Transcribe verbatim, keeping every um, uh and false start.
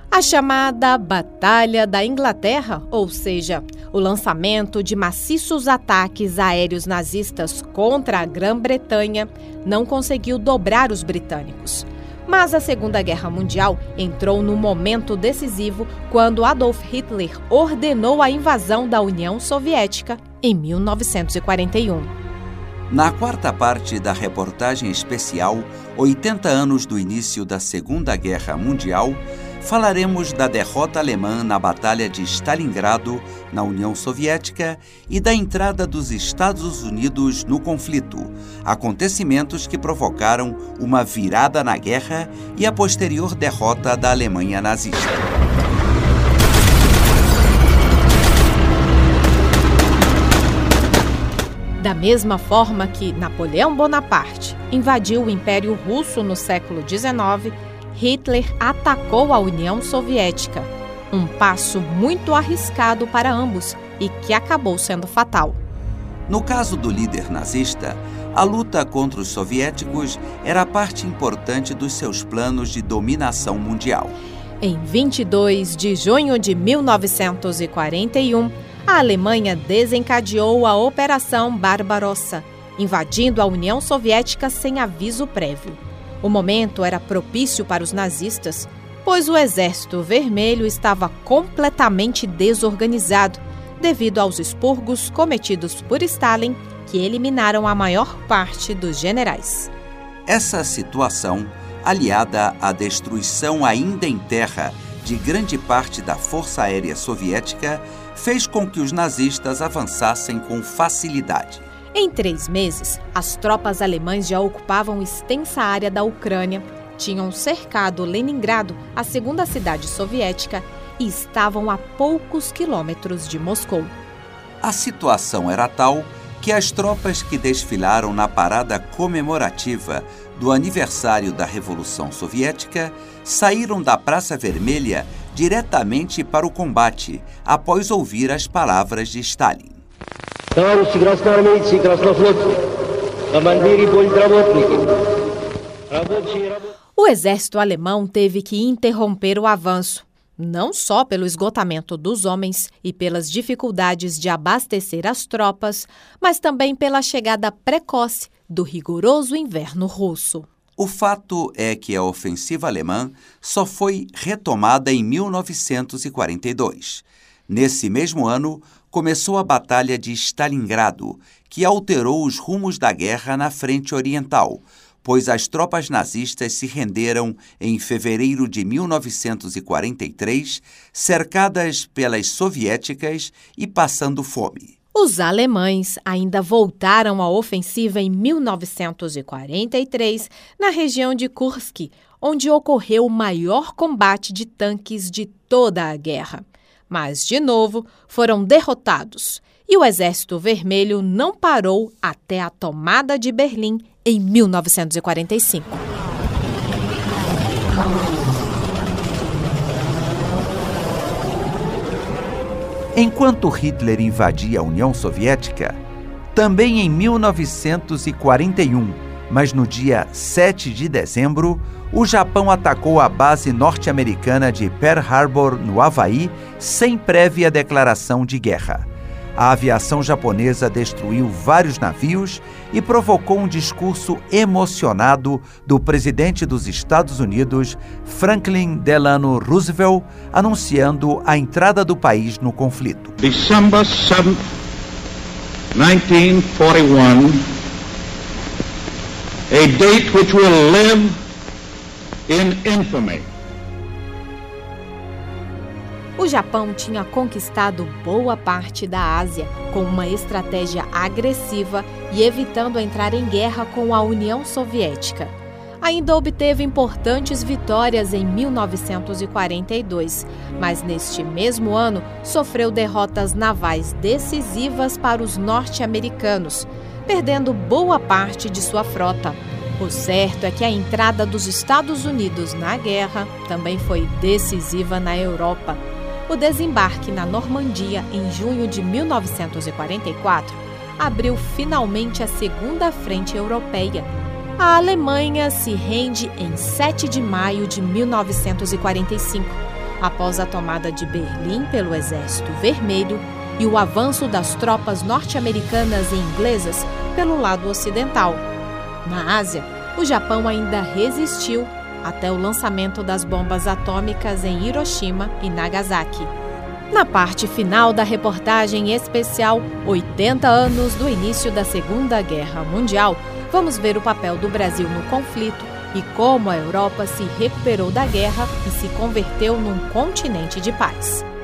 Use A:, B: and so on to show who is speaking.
A: A chamada Batalha da Inglaterra, ou seja, o lançamento de maciços ataques aéreos nazistas contra a Grã-Bretanha, não conseguiu dobrar os britânicos. Mas a Segunda Guerra Mundial entrou num momento decisivo quando Adolf Hitler ordenou a invasão da União Soviética em mil novecentos e quarenta e um.
B: Na quarta parte da reportagem especial, oitenta anos do início da Segunda Guerra Mundial, falaremos da derrota alemã na Batalha de Stalingrado, na União Soviética, e da entrada dos Estados Unidos no conflito, acontecimentos que provocaram uma virada na guerra e a posterior derrota da Alemanha nazista.
A: Da mesma forma que Napoleão Bonaparte invadiu o Império Russo no século dezenove, Hitler atacou a União Soviética, um passo muito arriscado para ambos e que acabou sendo fatal.
B: No caso do líder nazista, a luta contra os soviéticos era parte importante dos seus planos de dominação mundial.
A: Em vinte e dois de junho de mil novecentos e quarenta e um, a Alemanha desencadeou a Operação Barbarossa, invadindo a União Soviética sem aviso prévio. O momento era propício para os nazistas, pois o Exército Vermelho estava completamente desorganizado devido aos expurgos cometidos por Stalin, que eliminaram a maior parte dos generais.
B: Essa situação, aliada à destruição ainda em terra de grande parte da Força Aérea Soviética, fez com que os nazistas avançassem com facilidade.
A: Em três meses, as tropas alemãs já ocupavam extensa área da Ucrânia, tinham cercado Leningrado, a segunda cidade soviética, e estavam a poucos quilômetros de Moscou.
B: A situação era tal que as tropas que desfilaram na parada comemorativa do aniversário da Revolução Soviética saíram da Praça Vermelha diretamente para o combate, após ouvir as palavras de Stalin.
A: O exército alemão teve que interromper o avanço, não só pelo esgotamento dos homens e pelas dificuldades de abastecer as tropas, mas também pela chegada precoce do rigoroso inverno russo.
B: O fato é que a ofensiva alemã só foi retomada em mil novecentos e quarenta e dois. Nesse mesmo ano, começou a Batalha de Stalingrado, que alterou os rumos da guerra na frente oriental, pois as tropas nazistas se renderam em fevereiro de mil novecentos e quarenta e três, cercadas pelas soviéticas e passando fome.
A: Os alemães ainda voltaram à ofensiva em mil novecentos e quarenta e três, na região de Kursk, onde ocorreu o maior combate de tanques de toda a guerra. Mas, de novo, foram derrotados e o Exército Vermelho não parou até a tomada de Berlim em mil novecentos e quarenta e cinco.
B: Enquanto Hitler invadia a União Soviética, também em mil novecentos e quarenta e um, mas no dia sete de dezembro, o Japão atacou a base norte-americana de Pearl Harbor, no Havaí, sem prévia declaração de guerra. A aviação japonesa destruiu vários navios e provocou um discurso emocionado do presidente dos Estados Unidos, Franklin Delano Roosevelt, anunciando a entrada do país no conflito.
C: December seventh, nineteen forty-one, a date which will live in infamy.
A: O Japão tinha conquistado boa parte da Ásia com uma estratégia agressiva e evitando entrar em guerra com a União Soviética. Ainda obteve importantes vitórias em mil novecentos e quarenta e dois, mas neste mesmo ano sofreu derrotas navais decisivas para os norte-americanos, perdendo boa parte de sua frota. O certo é que a entrada dos Estados Unidos na guerra também foi decisiva na Europa. O desembarque na Normandia em junho de mil novecentos e quarenta e quatro abriu finalmente a Segunda Frente Europeia. A Alemanha se rende em sete de maio de mil novecentos e quarenta e cinco, após a tomada de Berlim pelo Exército Vermelho e o avanço das tropas norte-americanas e inglesas pelo lado ocidental. Na Ásia, o Japão ainda resistiu até o lançamento das bombas atômicas em Hiroshima e Nagasaki. Na parte final da reportagem especial oitenta anos do início da Segunda Guerra Mundial, vamos ver o papel do Brasil no conflito e como a Europa se recuperou da guerra e se converteu num continente de paz.